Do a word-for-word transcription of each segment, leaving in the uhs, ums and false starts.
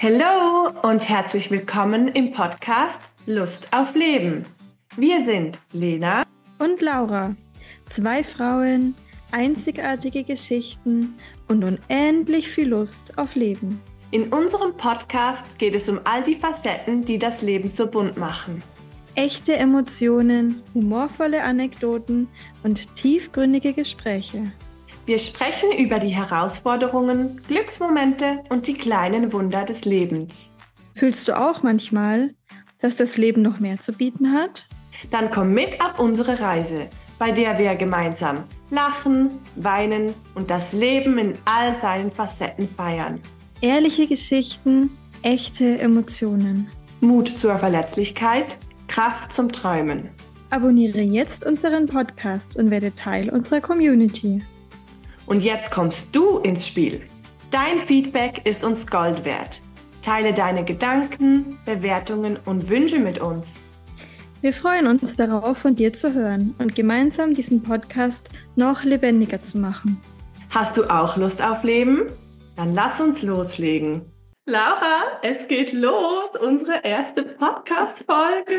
Hallo und herzlich willkommen im Podcast Lust auf Leben. Wir sind Lena und Laura, zwei Frauen, einzigartige Geschichten und unendlich viel Lust auf Leben. In unserem Podcast geht es um all die Facetten, die das Leben so bunt machen. Echte Emotionen, humorvolle Anekdoten und tiefgründige Gespräche. Wir sprechen über die Herausforderungen, Glücksmomente und die kleinen Wunder des Lebens. Fühlst du auch manchmal, dass das Leben noch mehr zu bieten hat? Dann komm mit auf unsere Reise, bei der wir gemeinsam lachen, weinen und das Leben in all seinen Facetten feiern. Ehrliche Geschichten, echte Emotionen. Mut zur Verletzlichkeit, Kraft zum Träumen. Abonniere jetzt unseren Podcast und werde Teil unserer Community. Und jetzt kommst du ins Spiel. Dein Feedback ist uns Gold wert. Teile deine Gedanken, Bewertungen und Wünsche mit uns. Wir freuen uns darauf, von dir zu hören und gemeinsam diesen Podcast noch lebendiger zu machen. Hast du auch Lust auf Leben? Dann lass uns loslegen. Laura, es geht los, unsere erste Podcast-Folge.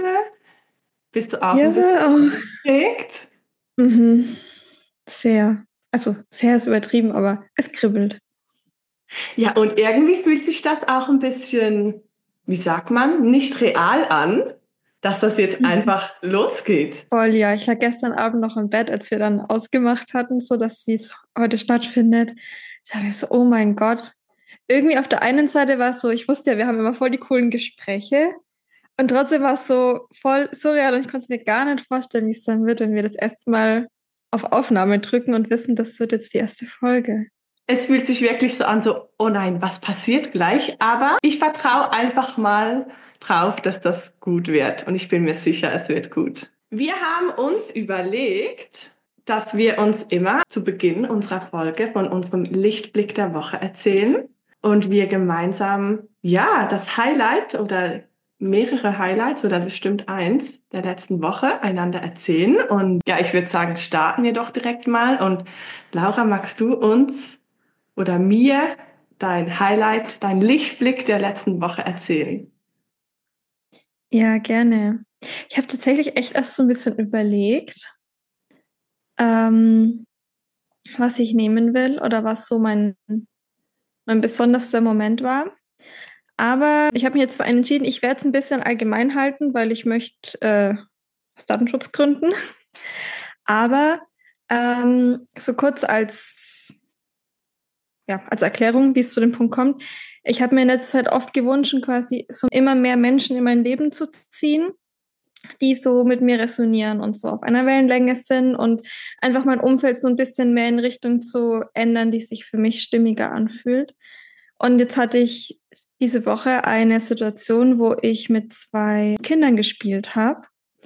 Bist du auch ja, ein bisschen aufgeregt? Mhm. Sehr. Also sehr ist übertrieben, aber es kribbelt. Ja, und irgendwie fühlt sich das auch ein bisschen, wie sagt man, nicht real an, dass das jetzt mhm. einfach losgeht. Voll, ja. Ich lag gestern Abend noch im Bett, als wir dann ausgemacht hatten, so dass dies heute stattfindet. Da habe ich so, oh mein Gott. Irgendwie auf der einen Seite war es so, ich wusste ja, wir haben immer voll die coolen Gespräche. Und trotzdem war es so voll surreal und ich konnte es mir gar nicht vorstellen, wie es dann wird, wenn wir das erste Mal auf Aufnahme drücken und wissen, das wird jetzt die erste Folge. Es fühlt sich wirklich so an, so, oh nein, was passiert gleich? Aber ich vertraue einfach mal drauf, dass das gut wird. Und ich bin mir sicher, es wird gut. Wir haben uns überlegt, dass wir uns immer zu Beginn unserer Folge von unserem Lichtblick der Woche erzählen. Und wir gemeinsam, ja, das Highlight oder mehrere Highlights oder bestimmt eins der letzten Woche einander erzählen. Und ja, ich würde sagen, starten wir doch direkt mal. Und Laura, magst du uns oder mir dein Highlight, dein Lichtblick der letzten Woche erzählen? Ja, gerne. Ich habe tatsächlich echt erst so ein bisschen überlegt, ähm, was ich nehmen will oder was so mein, mein besonderster Moment war. Aber ich habe mich jetzt für einen entschieden, ich werde es ein bisschen allgemein halten, weil ich möchte äh, aus Datenschutzgründen. Aber ähm, so kurz als, ja, als Erklärung, wie es zu dem Punkt kommt. Ich habe mir in letzter Zeit oft gewünscht, quasi so immer mehr Menschen in mein Leben zu ziehen, die so mit mir resonieren und so auf einer Wellenlänge sind und einfach mein Umfeld so ein bisschen mehr in Richtung zu ändern, die sich für mich stimmiger anfühlt. Und jetzt hatte ich diese Woche eine Situation, wo ich mit zwei Kindern gespielt habe.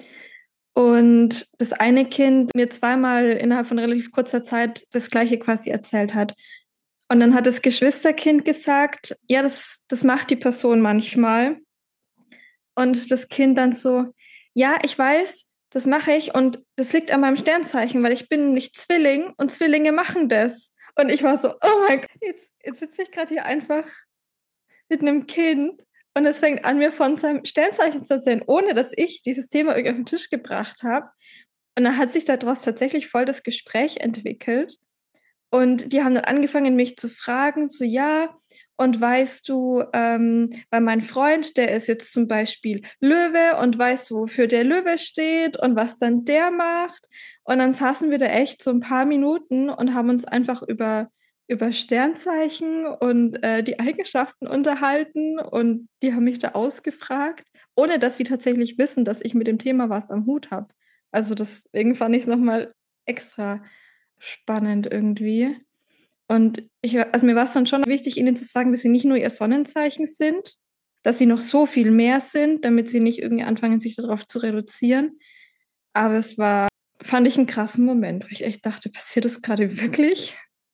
Und das eine Kind mir zweimal innerhalb von relativ kurzer Zeit das Gleiche quasi erzählt hat. Und dann hat das Geschwisterkind gesagt, ja, das, das macht die Person manchmal. Und das Kind dann so, ja, ich weiß, das mache ich und das liegt an meinem Sternzeichen, weil ich bin nämlich Zwilling und Zwillinge machen das. Und ich war so, oh mein Gott, jetzt, jetzt sitze ich gerade hier einfach mit einem Kind und es fängt an, mir von seinem Sternzeichen zu erzählen, ohne dass ich dieses Thema irgendwie auf den Tisch gebracht habe. Und dann hat sich daraus tatsächlich voll das Gespräch entwickelt. Und die haben dann angefangen, mich zu fragen, so ja, und weißt du, ähm, weil mein Freund, der ist jetzt zum Beispiel Löwe und weißt du, wofür der Löwe steht und was dann der macht. Und dann saßen wir da echt so ein paar Minuten und haben uns einfach über über Sternzeichen und äh, die Eigenschaften unterhalten und die haben mich da ausgefragt, ohne dass sie tatsächlich wissen, dass ich mit dem Thema was am Hut habe. Also deswegen fand ich es nochmal extra spannend irgendwie. Und ich, also mir war es dann schon wichtig, ihnen zu sagen, dass sie nicht nur ihr Sonnenzeichen sind, dass sie noch so viel mehr sind, damit sie nicht irgendwie anfangen, sich darauf zu reduzieren. Aber es war, fand ich einen krassen Moment, wo ich echt dachte, passiert das gerade wirklich?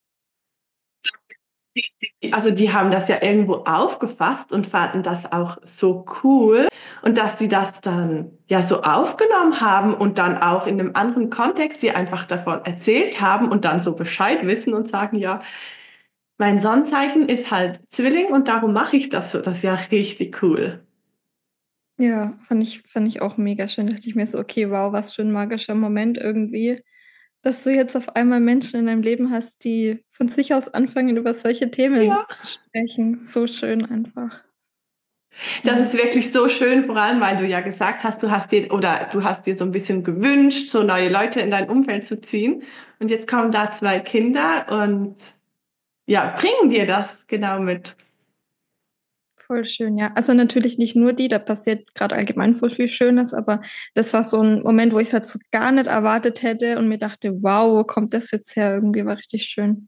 Also die haben das ja irgendwo aufgefasst und fanden das auch so cool und dass sie das dann ja so aufgenommen haben und dann auch in einem anderen Kontext sie einfach davon erzählt haben und dann so Bescheid wissen und sagen, ja, mein Sonnenzeichen ist halt Zwilling und darum mache ich das so. Das ist ja richtig cool. Ja, fand ich, fand ich auch mega schön. Da dachte ich mir so, okay, wow, was für ein magischer Moment irgendwie, dass du jetzt auf einmal Menschen in deinem Leben hast, die von sich aus anfangen, über solche Themen Ja. zu sprechen. So schön einfach. Das Ja. ist wirklich so schön, vor allem, weil du ja gesagt hast, du hast dir oder du hast dir so ein bisschen gewünscht, so neue Leute in dein Umfeld zu ziehen. Und jetzt kommen da zwei Kinder und ja, bringen dir das genau mit. Voll schön, ja. Also natürlich nicht nur die, da passiert gerade allgemein voll viel Schönes, aber das war so ein Moment, wo ich es halt so gar nicht erwartet hätte und mir dachte, wow, wo kommt das jetzt her? Irgendwie war richtig schön.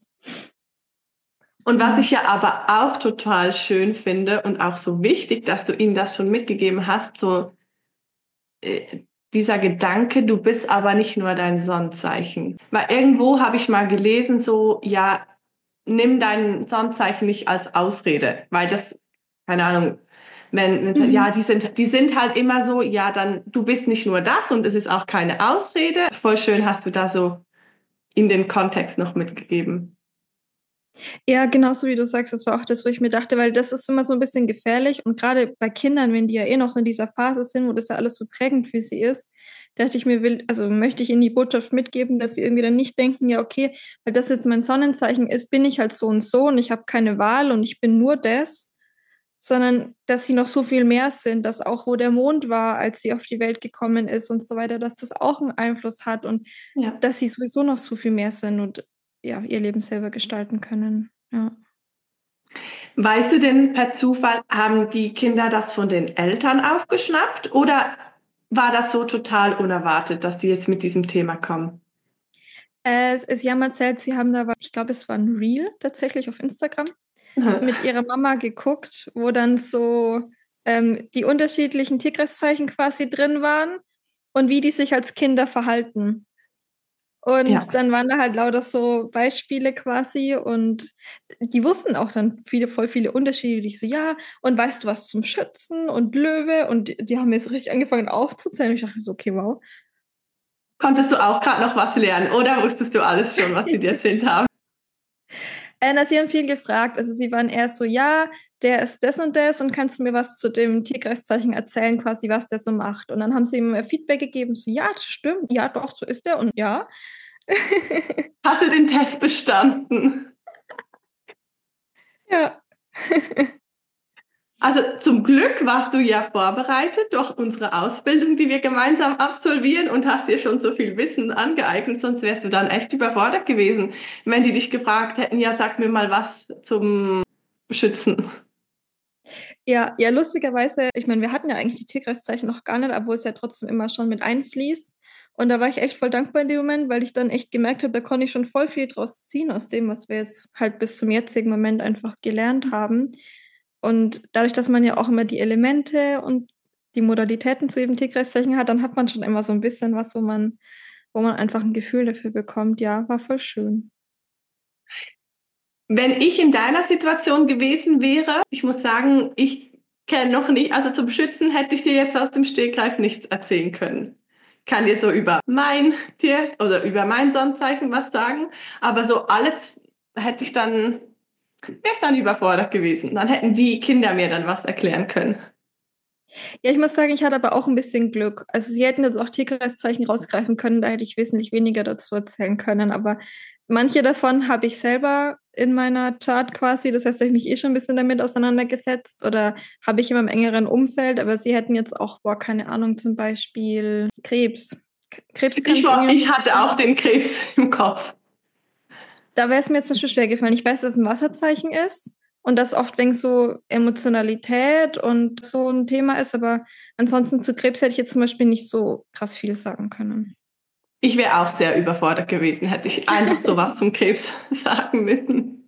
Und was Ja. ich ja aber auch total schön finde und auch so wichtig, dass du ihnen das schon mitgegeben hast, so äh, dieser Gedanke, du bist aber nicht nur dein Sonnenzeichen. Weil irgendwo habe ich mal gelesen, so, ja, nimm dein Sonnenzeichen nicht als Ausrede, weil das, keine Ahnung, wenn, wenn Mhm. ja, die sind, die sind halt immer so, ja, dann, du bist nicht nur das und es ist auch keine Ausrede. Voll schön hast du da so in den Kontext noch mitgegeben. Ja, genauso wie du sagst, das war auch das, wo ich mir dachte, weil das ist immer so ein bisschen gefährlich und gerade bei Kindern, wenn die ja eh noch so in dieser Phase sind, wo das ja alles so prägend für sie ist, dachte ich mir, will, also möchte ich ihnen die Botschaft mitgeben, dass sie irgendwie dann nicht denken, ja, okay, weil das jetzt mein Sonnenzeichen ist, bin ich halt so und so und ich habe keine Wahl und ich bin nur das, sondern dass sie noch so viel mehr sind, dass auch wo der Mond war, als sie auf die Welt gekommen ist und so weiter, dass das auch einen Einfluss hat und Ja. dass sie sowieso noch so viel mehr sind und ja, ihr Leben selber gestalten können. Ja. Weißt du denn per Zufall, haben die Kinder das von den Eltern aufgeschnappt oder war das so total unerwartet, dass die jetzt mit diesem Thema kommen? Äh, es, sie haben erzählt, sie haben da, ich glaube, es war ein Reel tatsächlich auf Instagram, mit ihrer Mama geguckt, wo dann so ähm, die unterschiedlichen Tierkreiszeichen quasi drin waren und wie die sich als Kinder verhalten. Ja. Und dann waren da halt lauter so Beispiele quasi und die wussten auch dann viele, voll viele Unterschiede. Die so, ja, und weißt du was zum Schützen und Löwe? Und die, die haben mir so richtig angefangen aufzuzählen. Und ich dachte so, okay, wow. Konntest du auch gerade noch was lernen oder wusstest du alles schon, was sie dir erzählt haben? Äh, na, sie haben viel gefragt. Also sie waren erst so, ja, der ist das und das und kannst du mir was zu dem Tierkreiszeichen erzählen, quasi, was der so macht. Und dann haben sie ihm Feedback gegeben, so, ja, das stimmt, ja, doch, so ist der und ja. Hast du den Test bestanden? Ja. Also zum Glück warst du ja vorbereitet durch unsere Ausbildung, die wir gemeinsam absolvieren und hast dir schon so viel Wissen angeeignet, sonst wärst du dann echt überfordert gewesen, wenn die dich gefragt hätten, ja, sag mir mal was zum Schützen. Ja, ja, lustigerweise, ich meine, wir hatten ja eigentlich die Tierkreiszeichen noch gar nicht, obwohl es ja trotzdem immer schon mit einfließt. Und da war ich echt voll dankbar in dem Moment, weil ich dann echt gemerkt habe, da konnte ich schon voll viel draus ziehen aus dem, was wir jetzt halt bis zum jetzigen Moment einfach gelernt haben. Und dadurch, dass man ja auch immer die Elemente und die Modalitäten zu jedem Tierkreiszeichen hat, dann hat man schon immer so ein bisschen was, wo man, wo man einfach ein Gefühl dafür bekommt. Ja, war voll schön. Wenn ich in deiner Situation gewesen wäre, ich muss sagen, ich kenne noch nicht, also zum Schützen hätte ich dir jetzt aus dem Stegreif nichts erzählen können. Kann dir so über mein Tier oder über mein Sonnenzeichen was sagen, aber so alles hätte ich dann, wäre ich dann überfordert gewesen. Dann hätten die Kinder mir dann was erklären können. Ja, ich muss sagen, ich hatte aber auch ein bisschen Glück. Also sie hätten jetzt auch Tierkreiszeichen rausgreifen können, da hätte ich wesentlich weniger dazu erzählen können. Aber manche davon habe ich selber in meiner Chart quasi. Das heißt, habe ich mich eh schon ein bisschen damit auseinandergesetzt oder habe ich in meinem engeren Umfeld. Aber sie hätten jetzt auch, boah, keine Ahnung, zum Beispiel Krebs. Krebs kann Ich, ich war, irgendwie ich hatte auch den Krebs im Kopf. Da wäre es mir jetzt zum Beispiel schwer gefallen. Ich weiß, dass es ein Wasserzeichen ist und dass oft wegen so Emotionalität und so ein Thema ist, aber ansonsten zu Krebs hätte ich jetzt zum Beispiel nicht so krass viel sagen können. Ich wäre auch sehr überfordert gewesen, hätte ich einfach sowas zum Krebs sagen müssen.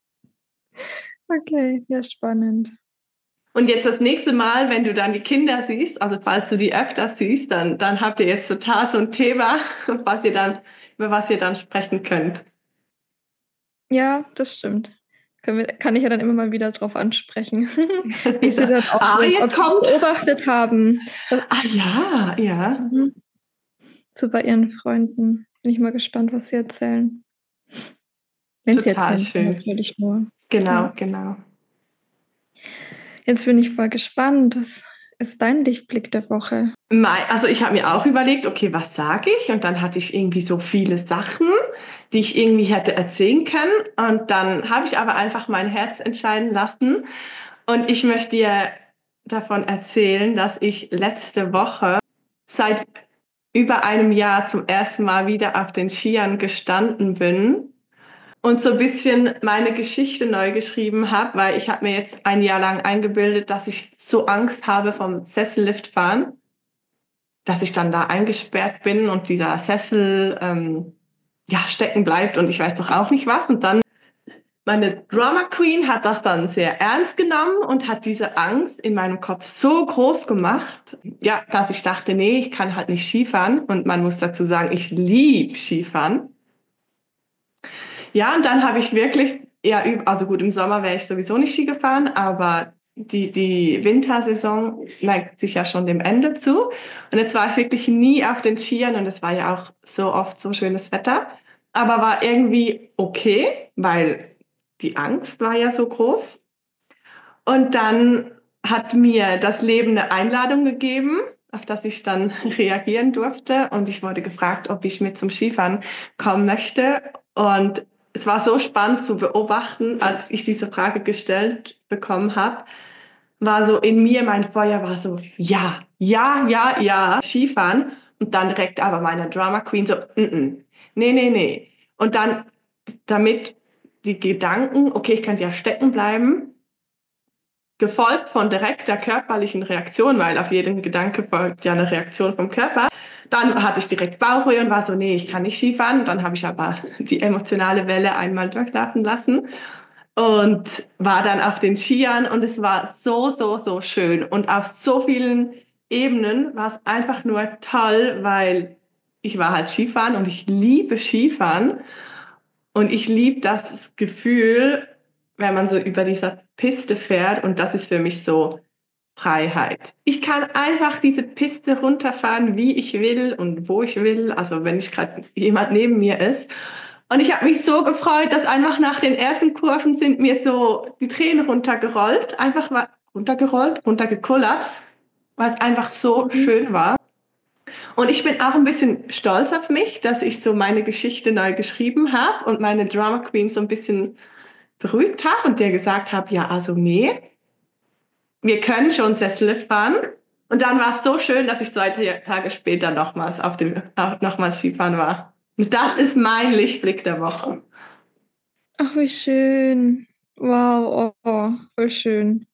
Okay, ja, spannend. Und jetzt das nächste Mal, wenn du dann die Kinder siehst, also falls du die öfters siehst, dann, dann habt ihr jetzt total so ein Thema, was ihr dann, über was ihr dann sprechen könnt. Ja, das stimmt. Können wir, kann ich ja dann immer mal wieder drauf ansprechen, wie sie das auch Ah, sehen, ob jetzt sie kommt. beobachtet haben. Ah ja, ja. Mhm. So bei ihren Freunden. Bin ich mal gespannt, was sie erzählen. Wenn sie Total erzählen können, schön. natürlich nur. Genau, Ja. genau. Jetzt bin ich voll gespannt. Was ist dein Lichtblick der Woche? Mei- Also ich habe mir auch überlegt, okay, was sage ich? Und dann hatte ich irgendwie so viele Sachen, die ich irgendwie hätte erzählen können. Und dann habe ich aber einfach mein Herz entscheiden lassen. Und ich möchte dir davon erzählen, dass ich letzte Woche seit über einem Jahr zum ersten Mal wieder auf den Skiern gestanden bin und so ein bisschen meine Geschichte neu geschrieben habe, weil ich habe mir jetzt ein Jahr lang eingebildet, dass ich so Angst habe vom Sesselliftfahren, dass ich dann da eingesperrt bin und dieser Sessel ähm, ja stecken bleibt und ich weiß doch auch nicht was. Und dann meine Drama Queen hat das dann sehr ernst genommen und hat diese Angst in meinem Kopf so groß gemacht, ja, dass ich dachte, nee, ich kann halt nicht Skifahren. Und man muss dazu sagen, ich liebe Skifahren. Ja, und dann habe ich wirklich, ja, also gut, im Sommer wäre ich sowieso nicht Ski gefahren, aber die, die Wintersaison neigt sich ja schon dem Ende zu. Und jetzt war ich wirklich nie auf den Skiern und es war ja auch so oft so schönes Wetter. Aber war irgendwie okay, weil die Angst war ja so groß. Und dann hat mir das Leben eine Einladung gegeben, auf das ich dann reagieren durfte. Und ich wurde gefragt, ob ich mit zum Skifahren kommen möchte. Und es war so spannend zu beobachten, als ich diese Frage gestellt bekommen habe, war so in mir, mein Feuer war so, ja, ja, ja, ja, Skifahren. Und dann direkt aber meine Drama Queen so, mm -mm, nee, nee, nee. Und dann damit die Gedanken, okay, ich könnte ja stecken bleiben, gefolgt von direkter körperlichen Reaktion, weil auf jeden Gedanke folgt ja eine Reaktion vom Körper. Dann hatte ich direkt Bauchweh und war so, nee, ich kann nicht Skifahren. Und dann habe ich aber die emotionale Welle einmal durchlaufen lassen und war dann auf den Skiern und es war so, so, so schön. Und auf so vielen Ebenen war es einfach nur toll, weil ich war halt Skifahren und ich liebe Skifahren. Und ich liebe das Gefühl, wenn man so über dieser Piste fährt und das ist für mich so Freiheit. Ich kann einfach diese Piste runterfahren, wie ich will und wo ich will, also wenn nicht gerade jemand neben mir ist. Und ich habe mich so gefreut, dass einfach nach den ersten Kurven sind mir so die Tränen runtergerollt, einfach mal runtergerollt, runtergekullert, weil es einfach so Mhm. schön war. Und ich bin auch ein bisschen stolz auf mich, dass ich so meine Geschichte neu geschrieben habe und meine Drama Queen so ein bisschen beruhigt habe und der gesagt habe, ja, also nee, wir können schon Sessellift fahren. Und dann war es so schön, dass ich zwei Tage später nochmals auf dem, nochmals Skifahren war. Und das ist mein Lichtblick der Woche. Ach, wie schön. Wow, oh, oh, voll schön.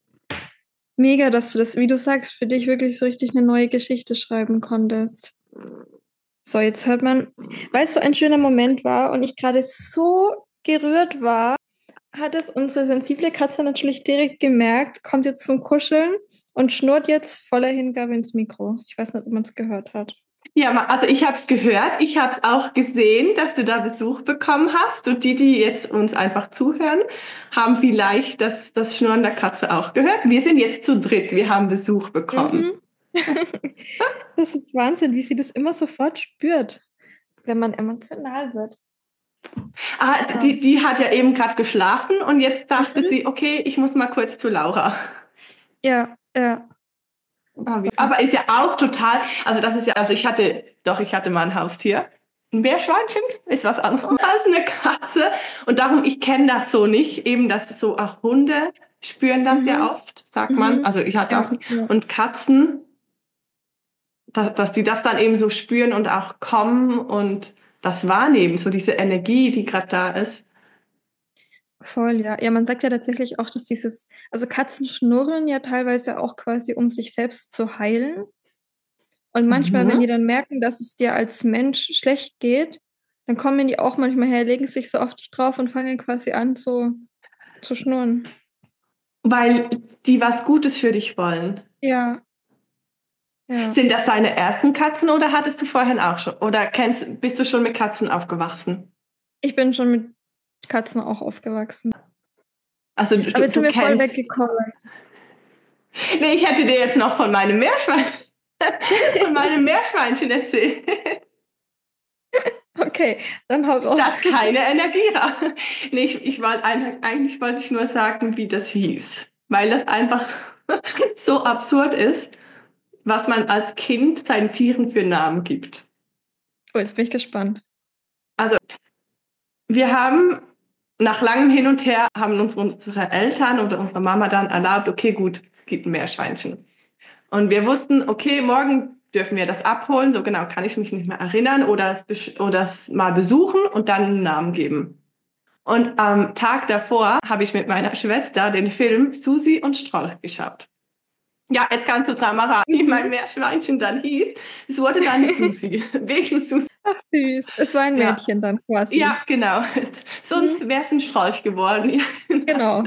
Mega, dass du das, wie du sagst, für dich wirklich so richtig eine neue Geschichte schreiben konntest. So, jetzt hört man, weißt du, ein schöner Moment war und ich gerade so gerührt war, hat es unsere sensible Katze natürlich direkt gemerkt, kommt jetzt zum Kuscheln und schnurrt jetzt voller Hingabe ins Mikro. Ich weiß nicht, ob man es gehört hat. Ja, also ich habe es gehört, ich habe es auch gesehen, dass du da Besuch bekommen hast und die, die jetzt uns einfach zuhören, haben vielleicht das, das Schnurren der Katze auch gehört. Wir sind jetzt zu dritt, wir haben Besuch bekommen. Mhm. Das ist Wahnsinn, wie sie das immer sofort spürt, wenn man emotional wird. Ah, Ja. die, die hat ja eben gerade geschlafen und jetzt dachte Mhm. sie, okay, ich muss mal kurz zu Laura. Ja, ja. Aber ist ja auch total, also das ist ja, also ich hatte, doch, ich hatte mal ein Haustier. Ein Meerschweinchen ist was anderes als eine Katze. Und darum, ich kenne das so nicht. Eben, dass so auch Hunde spüren das Mhm. ja oft, sagt Mhm. man. Also ich hatte Ja, auch nicht. ja. Und Katzen, dass, dass die das dann eben so spüren und auch kommen und das wahrnehmen, so diese Energie, die gerade da ist. Voll, ja. Ja, man sagt ja tatsächlich auch, dass dieses, also Katzen schnurren ja teilweise auch quasi, um sich selbst zu heilen. Und manchmal, wenn Mhm. die dann merken, dass es dir als Mensch schlecht geht, dann kommen die auch manchmal her, legen sich so auf dich drauf und fangen quasi an so zu schnurren. Weil die was Gutes für dich wollen. Ja, ja. Sind das deine ersten Katzen oder hattest du vorher auch schon? Oder kennst, bist du schon mit Katzen aufgewachsen? Ich bin schon mit Katzen auch aufgewachsen. Also du, Aber jetzt du sind wir voll kennst. weggekommen. Nee, ich hätte dir jetzt noch von meinem Meerschweinchen, von meinem Meerschweinchen erzählt. Okay. Okay, dann hau raus. Da ist keine Energie raus. Nee, ich, ich wollte eigentlich wollte ich nur sagen, wie das hieß. Weil das einfach so absurd ist, was man als Kind seinen Tieren für Namen gibt. Oh, jetzt bin ich gespannt. Also, wir haben nach langem Hin und Her haben uns unsere Eltern oder unsere Mama dann erlaubt, okay, gut, es gibt ein Meerschweinchen. Und wir wussten, okay, morgen dürfen wir das abholen, so genau kann ich mich nicht mehr erinnern, oder es, oder es mal besuchen und dann einen Namen geben. Und am Tag davor habe ich mit meiner Schwester den Film Susi und Strolch geschaut. Ja, jetzt kannst du dran mal raten, wie mein Meerschweinchen dann hieß. Es wurde dann Susi, wegen Susi. Ach süß, es war ein Ja. Mädchen dann quasi. Ja, genau. Sonst wäre es ein Strolch geworden. Genau.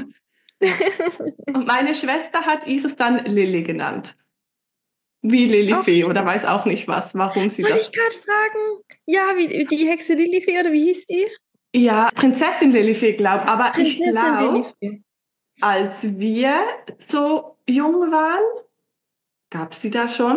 Und meine Schwester hat ihres dann Lilly genannt. Wie Lilifee Okay. oder weiß auch nicht was, warum sie Wollte das... ich gerade fragen. Ja, wie die Hexe Lilifee oder wie hieß die? Ja, Prinzessin Lilifee, glaube aber ich Prinzessin glaube, Lilifee. als wir so jung waren, gab es die da schon?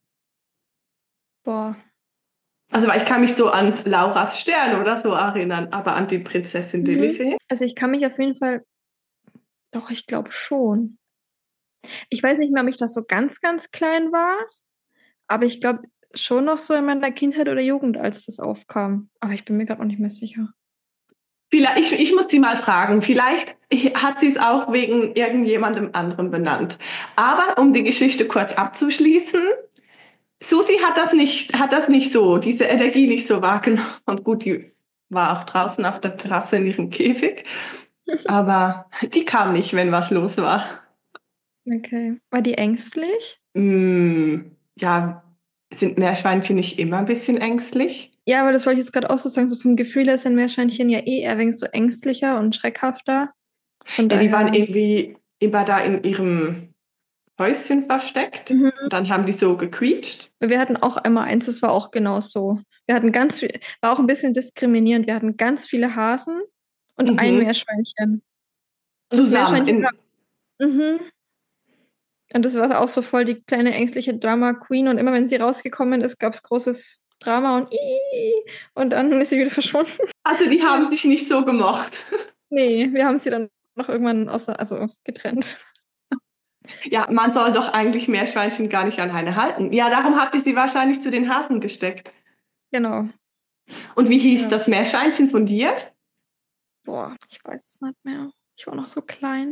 Boah. Also weil ich kann mich so an Lauras Stern oder so erinnern, aber an die Prinzessin Mhm. Lilifee? Also ich kann mich auf jeden Fall... Doch, ich glaube schon. Ich weiß nicht mehr, ob ich das so ganz, ganz klein war, aber ich glaube schon noch so in meiner Kindheit oder Jugend, als das aufkam. Aber ich bin mir gerade auch nicht mehr sicher. Vielleicht, ich, ich muss sie mal fragen. Vielleicht hat sie es auch wegen irgendjemandem anderen benannt. Aber um die Geschichte kurz abzuschließen, Susi hat das nicht, hat das nicht so, diese Energie nicht so wahrgenommen. Und gut, die war auch draußen auf der Terrasse in ihrem Käfig. Aber die kam nicht, wenn was los war. Okay. War die ängstlich? Mm, ja, sind Meerschweinchen nicht immer ein bisschen ängstlich? Ja, aber das wollte ich jetzt gerade auch so sagen. So vom Gefühl her sind Meerschweinchen ja eh eher wenig so ängstlicher und schreckhafter. Von Ja, die daher. waren irgendwie immer da in ihrem Häuschen versteckt. Mhm. Und dann haben die so gequietscht. Wir hatten auch einmal eins, das war auch genau so. Wir hatten ganz viel, war auch ein bisschen diskriminierend. Wir hatten ganz viele Hasen und Mhm. ein Meerschweinchen. Und Zusammen. Das Meerschweinchen In, war, mhm. Und das war auch so voll die kleine ängstliche Drama Queen. Und immer wenn sie rausgekommen ist, gab es großes Drama und Ii, und dann ist sie wieder verschwunden. also die haben sich nicht so gemocht. Nee, wir haben sie dann noch irgendwann außer, also getrennt. Ja, man soll doch eigentlich Meerschweinchen gar nicht alleine halten. Ja, darum habt ihr sie wahrscheinlich zu den Hasen gesteckt. Genau. Und wie hieß Ja. das Meerschweinchen von dir? Boah, ich weiß es nicht mehr. Ich war noch so klein.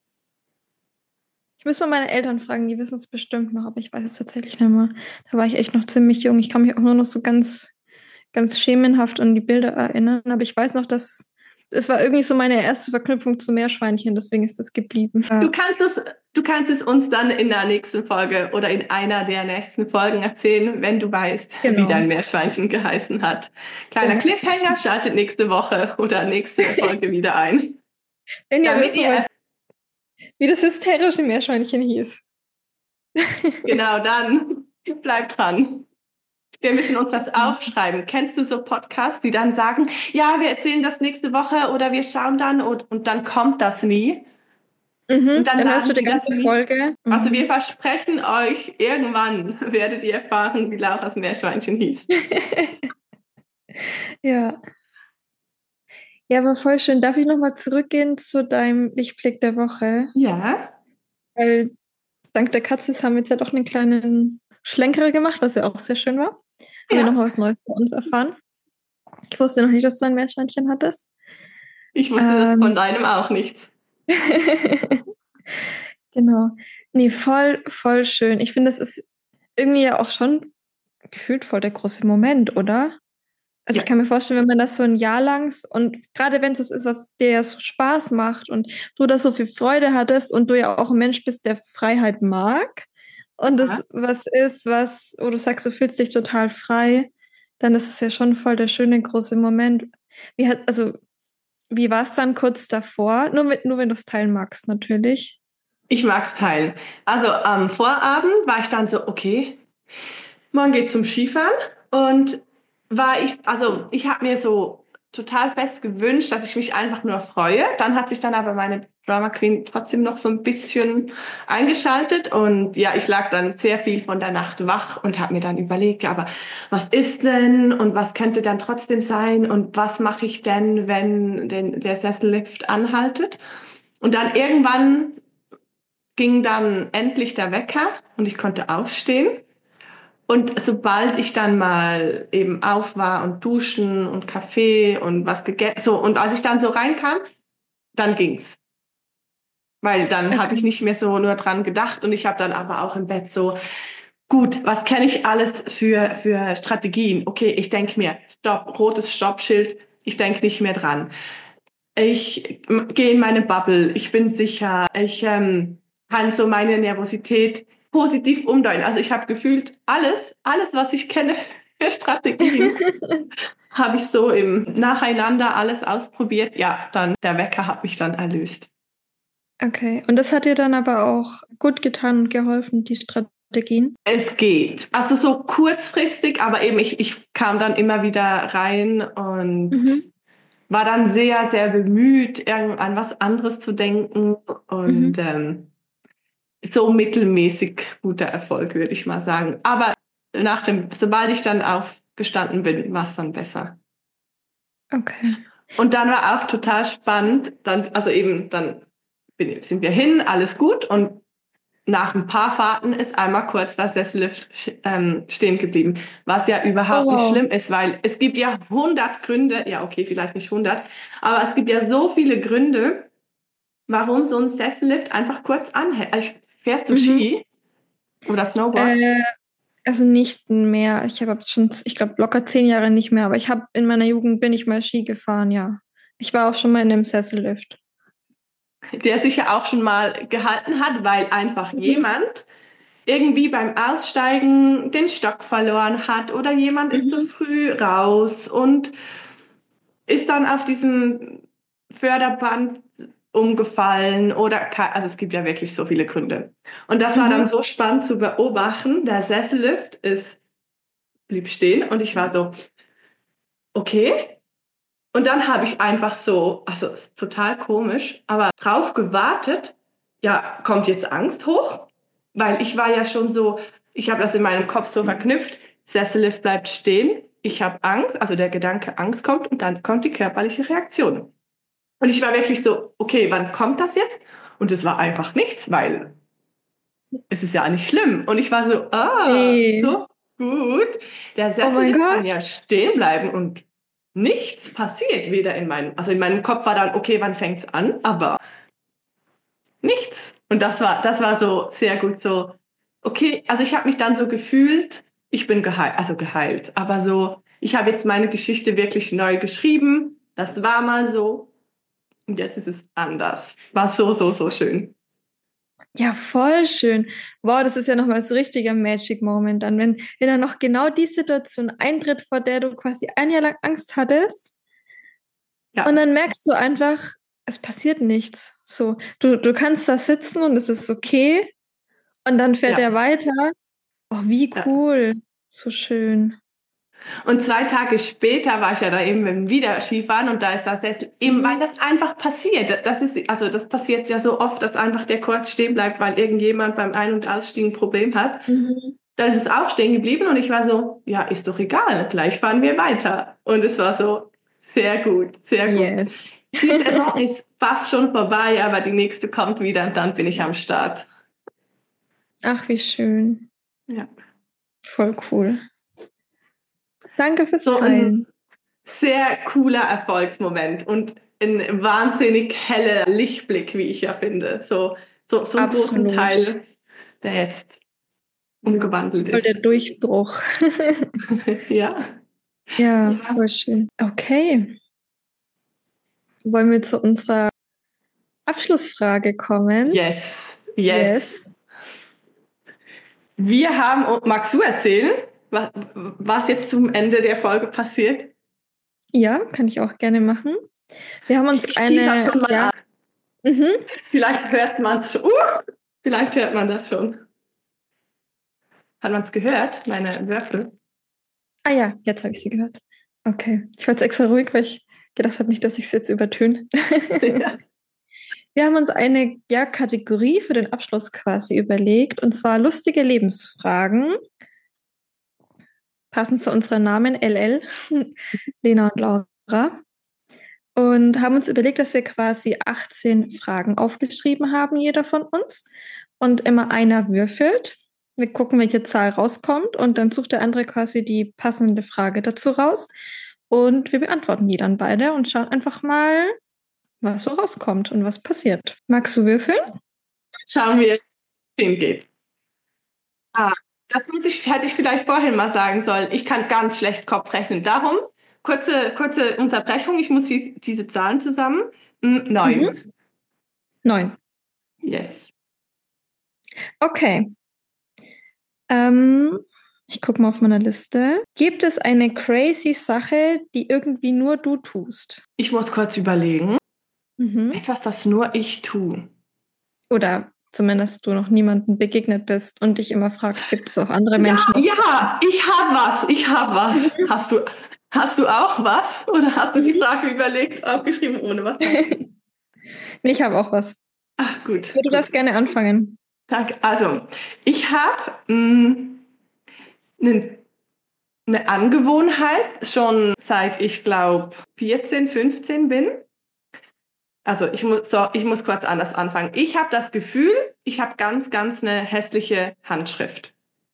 Ich muss mal meine Eltern fragen, die wissen es bestimmt noch, aber ich weiß es tatsächlich nicht mehr. Da war ich echt noch ziemlich jung. Ich kann mich auch nur noch so ganz, ganz schemenhaft an die Bilder erinnern, aber ich weiß noch, dass es war irgendwie so meine erste Verknüpfung zu Meerschweinchen, deswegen ist das geblieben. Du kannst es, du kannst es uns dann in der nächsten Folge oder in einer der nächsten Folgen erzählen, wenn du weißt, Genau. wie dein Meerschweinchen geheißen hat. Kleiner Genau. Cliffhanger, schaltet nächste Woche oder nächste Folge wieder ein. Wenn ihr Damit wisst, ihr wie das hysterische Meerschweinchen hieß. Genau, dann bleibt dran. Wir müssen uns das aufschreiben. Kennst du so Podcasts, die dann sagen, ja, wir erzählen das nächste Woche oder wir schauen dann und, und dann kommt das nie? Mhm, Und dann, dann hörst du laden die die das ganze nie. Folge. Mhm. Also wir versprechen euch, irgendwann werdet ihr erfahren, wie Lauras Meerschweinchen hieß. Ja. Ja, aber voll schön. Darf ich nochmal zurückgehen zu deinem Lichtblick der Woche? Ja. Weil dank der Katze haben wir jetzt ja doch einen kleinen Schlenkerer gemacht, was ja auch sehr schön war. Haben Ja. wir noch was Neues bei uns erfahren. Ich wusste noch nicht, dass du ein Meerschweinchen hattest. Ich wusste Ähm. das von deinem auch nichts. Genau. Nee, voll, voll schön. Ich finde, das ist irgendwie ja auch schon gefühlt voll der große Moment, oder? Also Ja. ich kann mir vorstellen, wenn man das so ein Jahr lang und gerade wenn es das ist, was dir ja so Spaß macht und du da so viel Freude hattest und du ja auch ein Mensch bist, der Freiheit mag und das Ja. was ist, was, wo du sagst, du fühlst dich total frei, dann ist es ja schon voll der schöne große Moment. Wie hat, also, wie war es dann kurz davor? Nur, mit, nur wenn du es teilen magst, natürlich. Ich mag's teilen. Also am Vorabend war ich dann so, okay, morgen geht's zum Skifahren und war ich, also ich habe mir so total fest gewünscht, dass ich mich einfach nur freue. Dann hat sich dann aber meine Drama Queen trotzdem noch so ein bisschen eingeschaltet. Und ja, ich lag dann sehr viel von der Nacht wach und habe mir dann überlegt, ja, aber was ist denn und was könnte dann trotzdem sein und was mache ich denn, wenn den, der Sessellift anhaltet? Und dann irgendwann ging dann endlich der Wecker und ich konnte aufstehen. Und sobald ich dann mal eben auf war und duschen und Kaffee und was gegessen, so, und als ich dann so reinkam, dann ging's. Weil dann habe ich Okay. nicht mehr so nur dran gedacht und ich habe dann aber auch im Bett so, gut, was kenne ich alles für, für Strategien? Okay, ich denke mir, Stopp, rotes Stoppschild, ich denke nicht mehr dran. Ich m- gehe in meine Bubble, ich bin sicher, ich ähm, kann so meine Nervosität positiv umdeuten. Also ich habe gefühlt alles, alles, was ich kenne für Strategien, habe ich so im Nacheinander alles ausprobiert. Ja, dann der Wecker hat mich dann erlöst. Okay. Und das hat dir dann aber auch gut getan und geholfen, die Strategien? Es geht. Also so kurzfristig, aber eben ich, ich kam dann immer wieder rein und Mhm. war dann sehr, sehr bemüht, irgend an was anderes zu denken und Mhm. ähm, so mittelmäßig guter Erfolg, würde ich mal sagen. Aber nach dem, sobald ich dann aufgestanden bin, war es dann besser. Okay. Und dann war auch total spannend, dann, also eben, dann bin, sind wir hin, alles gut und nach ein paar Fahrten ist einmal kurz das Sessellift ähm, stehen geblieben, was ja Oh, überhaupt nicht wow. schlimm ist, weil es gibt ja hundert Gründe, ja okay, vielleicht nicht hundert, aber es gibt ja so viele Gründe, warum so ein Sessellift einfach kurz anhält. Also, fährst du Mhm. Ski oder Snowboard? Äh, also nicht mehr. Ich habe schon, ich glaube, locker zehn Jahre nicht mehr, aber ich habe in meiner Jugend bin ich mal Ski gefahren, ja. Ich war auch schon mal in einem Sessellift. Der sich ja auch schon mal gehalten hat, weil einfach Mhm. jemand irgendwie beim Aussteigen den Stock verloren hat oder jemand ist zu Mhm. früh raus und ist dann auf diesem Förderband umgefallen oder ke- also es gibt ja wirklich so viele Gründe. Und das war dann Mhm. so spannend zu beobachten. Der Sessellift ist blieb stehen und ich war so, okay. Und dann habe ich einfach so, also es ist total komisch, aber drauf gewartet, ja, kommt jetzt Angst hoch? Weil ich war ja schon so, ich habe das in meinem Kopf so verknüpft, Sessellift bleibt stehen, ich habe Angst, also der Gedanke Angst kommt und dann kommt die körperliche Reaktion. Und ich war wirklich so, okay, wann kommt das jetzt? Und es war einfach nichts, weil es ist ja nicht schlimm. Und ich war so, ah, Nee. so gut. Der Oh mein Sessellift kann Gott. ja stehen bleiben und nichts passiert. Weder in meinem, also in meinem Kopf war dann, okay, wann fängt's an? Aber nichts. Und das war, das war so sehr gut so, okay, also ich habe mich dann so gefühlt, ich bin geheilt, also geheilt, aber so, ich habe jetzt meine Geschichte wirklich neu geschrieben. Das war mal so und jetzt ist es anders. War so, so, so schön. Ja, voll schön. Wow, das ist ja nochmal so richtiger Magic Moment dann, wenn, wenn dann noch genau die Situation eintritt, vor der du quasi ein Jahr lang Angst hattest und Ja, dann merkst du einfach, es passiert nichts. So, du, du kannst da sitzen und es ist okay und dann fährt er ja, weiter. Oh, wie ja. cool. So schön. Und zwei Tage später war ich ja da eben wieder Skifahren und da ist das jetzt eben, weil Mhm. das einfach passiert. Das ist, also das passiert ja so oft, dass einfach der kurz stehen bleibt, weil irgendjemand beim Ein- und Ausstieg ein Problem hat. Mhm. Dann ist es auch stehen geblieben und ich war so, ja, ist doch egal, gleich fahren wir weiter. Und es war so, sehr gut, sehr gut. Yes. Skisaison ist fast schon vorbei, aber die nächste kommt wieder und dann bin ich am Start. Ach, wie schön. Ja. Voll cool. Danke fürs So ein Teilen. sehr cooler Erfolgsmoment und ein wahnsinnig heller Lichtblick, wie ich ja finde. So, so, so einen großen Absolut. Teil, der jetzt umgewandelt Voll der ist. Durchbruch. Ja. Ja, Ja. voll schön. Okay. Wollen wir zu unserer Abschlussfrage kommen? Yes, yes. Yes. Wir haben, oh, magst du erzählen, was, was jetzt zum Ende der Folge passiert? Ja, kann ich auch gerne machen. Wir haben uns Ich teaser eine, schon mal ja, an. mhm. Vielleicht hört man es schon. Uh, vielleicht hört man das schon. Hat man es gehört, meine Würfel? Ah ja, jetzt habe ich sie gehört. Okay. Ich war jetzt extra ruhig, weil ich gedacht habe nicht, dass ich es jetzt übertöne. Ja. Wir haben uns eine ja, Kategorie für den Abschluss quasi überlegt, und zwar lustige Lebensfragen, passend zu unseren Namen L L, Lena und Laura. Und haben uns überlegt, dass wir quasi achtzehn Fragen aufgeschrieben haben, jeder von uns. Und immer einer würfelt. Wir gucken, welche Zahl rauskommt. Und dann sucht der andere quasi die passende Frage dazu raus. Und wir beantworten die dann beide und schauen einfach mal, was so rauskommt und was passiert. Magst du würfeln? Schauen wir, wie es hingeht. Ah, das muss ich, hätte ich vielleicht vorhin mal sagen sollen. Ich kann ganz schlecht Kopf rechnen. Darum, kurze, kurze Unterbrechung. Ich muss dies, diese Zahlen zusammen. Hm, Neun. Mhm. Neun. Yes. Okay. Ähm, ich gucke mal auf meiner Liste. Gibt es eine crazy Sache, die irgendwie nur du tust? Ich muss kurz überlegen. Mhm. Etwas, das nur ich tue. Oder zumindest du noch niemandem begegnet bist und dich immer fragst, gibt es auch andere Menschen? Ja, ja, ich habe was, ich habe was. Hast du, hast du auch was? Oder hast du die Frage überlegt, aufgeschrieben, ohne was? Nee, ich habe auch was. Ach, gut. Ich würde das gerne anfangen. Danke. Also, ich habe eine eine Angewohnheit, schon seit ich glaube vierzehn, fünfzehn bin. Also ich muss, so, ich muss kurz anders anfangen. Ich habe das Gefühl, ich habe ganz, ganz eine hässliche Handschrift.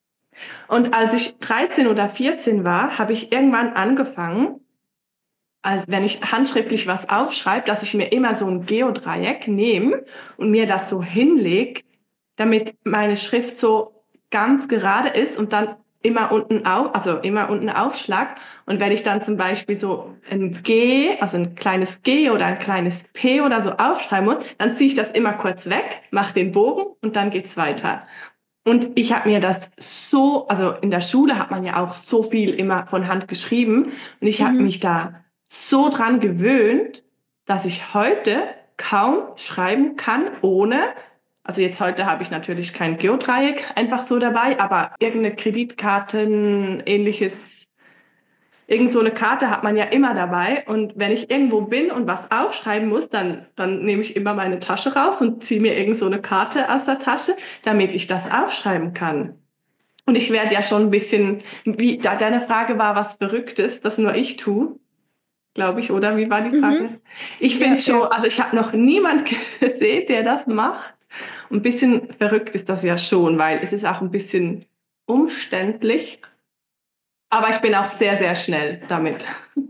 Und als ich dreizehn oder vierzehn war, habe ich irgendwann angefangen, als wenn ich handschriftlich was aufschreibe, dass ich mir immer so ein Geodreieck nehme und mir das so hinlege, damit meine Schrift so ganz gerade ist und dann immer unten auf, also immer unten Aufschlag. Und wenn ich dann zum Beispiel so ein G, also ein kleines G oder ein kleines P oder so aufschreiben muss, dann ziehe ich das immer kurz weg, mache den Bogen und dann geht's weiter. Und ich habe mir das so, also in der Schule hat man ja auch so viel immer von Hand geschrieben und ich habe Mhm. mich da so dran gewöhnt, dass ich heute kaum schreiben kann, ohne, also jetzt heute habe ich natürlich kein Geodreieck einfach so dabei, aber irgendeine Kreditkarten, ähnliches, irgend so eine Karte hat man ja immer dabei. Und wenn ich irgendwo bin und was aufschreiben muss, dann, dann nehme ich immer meine Tasche raus und ziehe mir irgend so eine Karte aus der Tasche, damit ich das aufschreiben kann. Und ich werde ja schon ein bisschen, wie da deine Frage war, was Verrücktes, das nur ich tue, glaube ich, oder? Wie war die Frage? Mhm. Ich Ja, finde schon, ja. also ich habe noch niemand gesehen, der das macht. Ein bisschen verrückt ist das ja schon, weil es ist auch ein bisschen umständlich. Aber ich bin auch sehr, sehr schnell damit.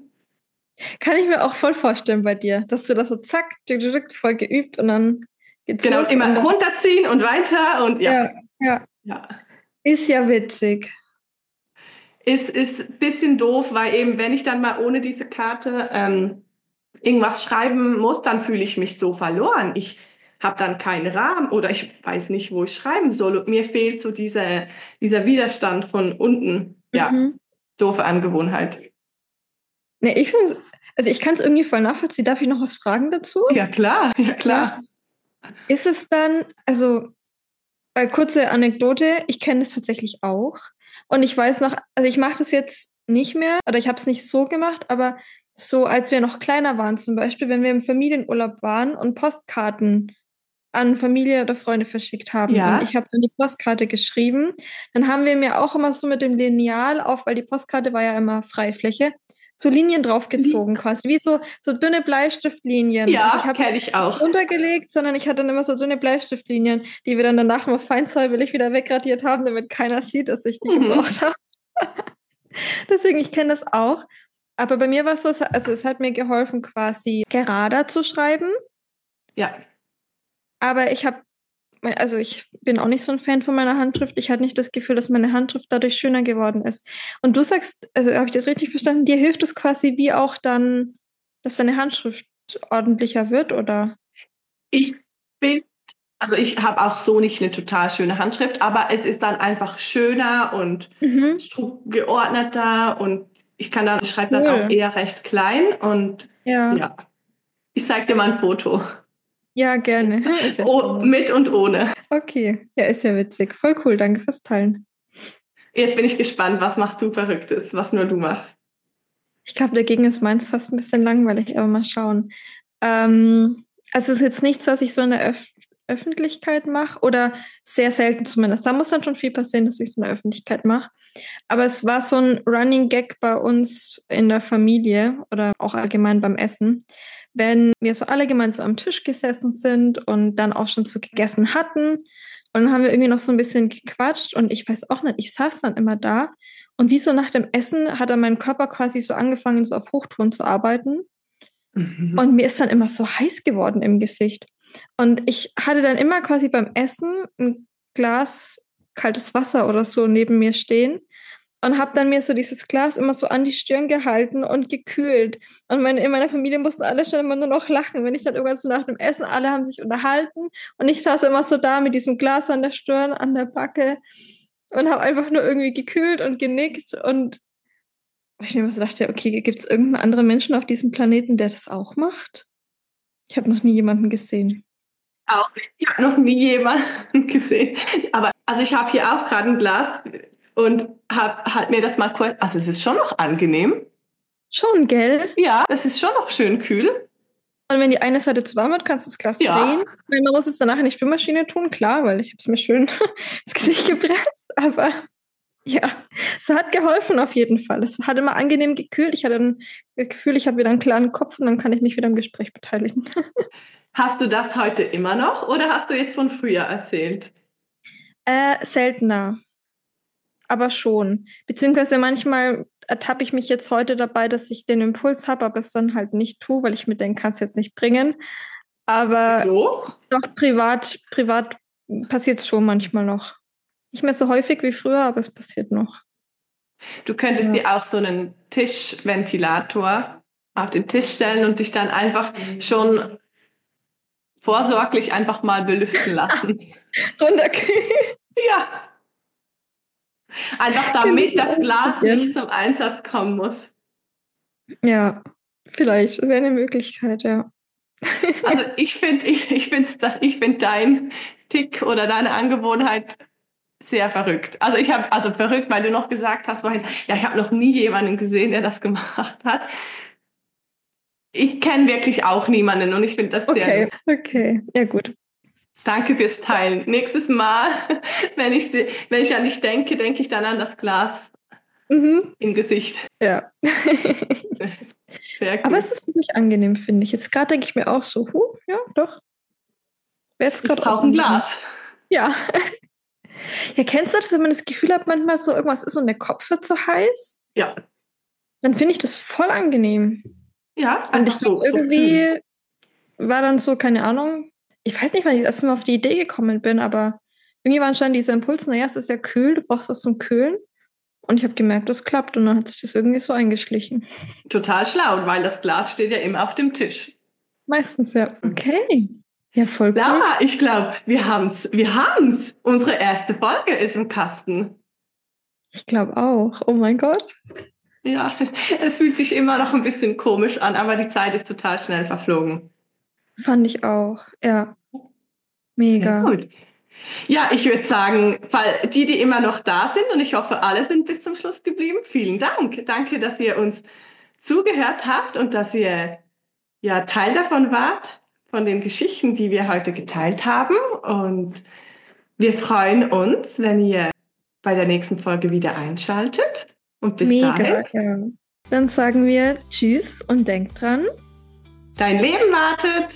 Kann ich mir auch voll vorstellen bei dir, dass du das so zack, tück, tück, tück, voll geübt und dann geht's Genau, los. immer Und dann, runterziehen und weiter und ja. ja, ja. Ja. Ist ja witzig. Ist, ist ein bisschen doof, weil eben, wenn ich dann mal ohne diese Karte ähm, irgendwas schreiben muss, dann fühle ich mich so verloren. Ich habe dann keinen Rahmen oder ich weiß nicht, wo ich schreiben soll. Und mir fehlt so dieser, dieser Widerstand von unten. Ja, Mhm. doofe Angewohnheit. Nee, ich finde, also ich kann es irgendwie voll nachvollziehen. Darf ich noch was fragen dazu? Ja, klar, ja, klar. Ist es dann, also, äh, kurze Anekdote, ich kenne das tatsächlich auch. Und ich weiß noch, also ich mache das jetzt nicht mehr, oder ich habe es nicht so gemacht, aber so, als wir noch kleiner waren, zum Beispiel, wenn wir im Familienurlaub waren und Postkarten an Familie oder Freunde verschickt haben und Ja. ich habe dann die Postkarte geschrieben, dann haben wir mir auch immer so mit dem Lineal auf, weil die Postkarte war ja immer Freifläche, so Linien draufgezogen quasi, wie so, so dünne Bleistiftlinien. Ja, also ich habe kenne ich auch. nicht runtergelegt, sondern ich hatte dann immer so dünne Bleistiftlinien, die wir dann danach mal feinsäuberlich wieder wegradiert haben, damit keiner sieht, dass ich die Mhm. gebraucht habe. Deswegen, ich kenne das auch. Aber bei mir war es so, also es hat mir geholfen, quasi gerader zu schreiben. Ja. Aber ich habe, also ich bin auch nicht so ein Fan von meiner Handschrift. Ich hatte nicht das Gefühl, dass meine Handschrift dadurch schöner geworden ist. Und du sagst, also habe ich das richtig verstanden, dir hilft es quasi wie auch dann, dass deine Handschrift ordentlicher wird, oder? Ich bin, also ich habe auch so nicht eine total schöne Handschrift, aber es ist dann einfach schöner und Mhm. stru- geordneter und ich kann dann, ich schreibe dann Cool. auch eher recht klein und Ja, ja. Ich zeig dir mal ein Foto. ja, gerne. Ist ja Oh, spannend. mit und ohne. Okay, ja, ist ja witzig. Voll cool, danke fürs Teilen. Jetzt bin ich gespannt, was machst du Verrücktes, was nur du machst. Ich glaube, dagegen ist meins fast ein bisschen langweilig, aber mal schauen. Ähm, Also es ist jetzt nichts, was ich so in der Öf- Öffentlichkeit mache oder sehr selten zumindest. Da muss dann schon viel passieren, dass ich es in der Öffentlichkeit mache. Aber es war so ein Running Gag bei uns in der Familie oder auch allgemein beim Essen, wenn wir so alle gemeinsam am Tisch gesessen sind und dann auch schon so gegessen hatten. Und dann haben wir irgendwie noch so ein bisschen gequatscht und ich weiß auch nicht, ich saß dann immer da und wie so nach dem Essen hat dann mein Körper quasi so angefangen, so auf Hochtouren zu arbeiten. Mhm. Und mir ist dann immer so heiß geworden im Gesicht. Und ich hatte dann immer quasi beim Essen ein Glas kaltes Wasser oder so neben mir stehen und habe dann mir so dieses Glas immer so an die Stirn gehalten und gekühlt. Und meine, in meiner Familie mussten alle schon immer nur noch lachen, wenn ich dann irgendwann so nach dem Essen, alle haben sich unterhalten und ich saß immer so da mit diesem Glas an der Stirn, an der Backe und habe einfach nur irgendwie gekühlt und genickt und ich mir so dachte, okay, gibt es irgendeinen anderen Menschen auf diesem Planeten, der das auch macht? Ich habe noch nie jemanden gesehen. Auch, ich habe noch nie jemanden gesehen. Aber also ich habe hier auch gerade ein Glas und habe halt mir das mal kurz, also es ist schon noch angenehm. Schon, gell? Ja, es ist schon noch schön kühl. Und wenn die eine Seite zu warm wird, kannst du das Glas ja. drehen. Man muss es danach in die Spülmaschine tun, klar, weil ich habe es mir schön ins Gesicht gepresst. Aber ja, es hat geholfen auf jeden Fall. Es hat immer angenehm gekühlt. Ich hatte dann das Gefühl, ich habe wieder einen klaren Kopf und dann kann ich mich wieder im Gespräch beteiligen. Hast du das heute immer noch oder hast du jetzt von früher erzählt? Äh, seltener. Aber schon. Beziehungsweise manchmal ertappe ich mich jetzt heute dabei, dass ich den Impuls habe, aber es dann halt nicht tue, weil ich mir denke, kann es jetzt nicht bringen. Aber so? doch privat, privat passiert es schon manchmal noch. Nicht mehr so häufig wie früher, aber es passiert noch. Du könntest ja. dir auch so einen Tischventilator auf den Tisch stellen und dich dann einfach schon vorsorglich einfach mal belüften lassen. Runterkühlen. Ja. Einfach damit das Glas nicht zum Einsatz kommen muss. Ja, vielleicht. Das wäre eine Möglichkeit, ja. Also ich finde ich, ich find's, ich find dein Tick oder deine Angewohnheit sehr verrückt. Also ich habe, also verrückt, weil du noch gesagt hast, weil, ja, ich habe noch nie jemanden gesehen, der das gemacht hat. Ich kenne wirklich auch niemanden und ich finde das sehr Okay, lustig. Okay, ja gut. Danke fürs Teilen. Nächstes Mal, wenn ich, wenn ich an dich denke, denke ich dann an das Glas mhm. im Gesicht. Ja. Sehr gut. Aber es ist wirklich angenehm, finde ich. Jetzt gerade denke ich mir auch so, huh, ja, doch. Jetzt ich brauche ein Glas. Ja. Ja, kennst du das, wenn man das Gefühl hat, manchmal so irgendwas ist und der Kopf wird so heiß? Ja. Dann finde ich das voll angenehm. Ja, und ich so, irgendwie so war dann so, keine Ahnung, ich weiß nicht, wann ich erst mal auf die Idee gekommen bin, aber irgendwie war anscheinend dieser Impuls, naja, es ist ja kühl, du brauchst das zum Kühlen. Und ich habe gemerkt, das klappt und dann hat sich das irgendwie so eingeschlichen. Total schlau, weil das Glas steht ja immer auf dem Tisch. Meistens, ja. Okay. Ja, voll cool. Ja, ich glaube, wir haben's. Wir haben's. Unsere erste Folge ist im Kasten. Ich glaube auch. Oh mein Gott. Ja, es fühlt sich immer noch ein bisschen komisch an, aber die Zeit ist total schnell verflogen. Fand ich auch, ja. Mega. Sehr gut. Ja, ich würde sagen, weil die, die immer noch da sind, und ich hoffe, alle sind bis zum Schluss geblieben, vielen Dank. Danke, dass ihr uns zugehört habt und dass ihr ja Teil davon wart, von den Geschichten, die wir heute geteilt haben. Und wir freuen uns, wenn ihr bei der nächsten Folge wieder einschaltet. Und bis Mega, dahin. Ja. Dann sagen wir Tschüss und denkt dran. Dein Leben wartet.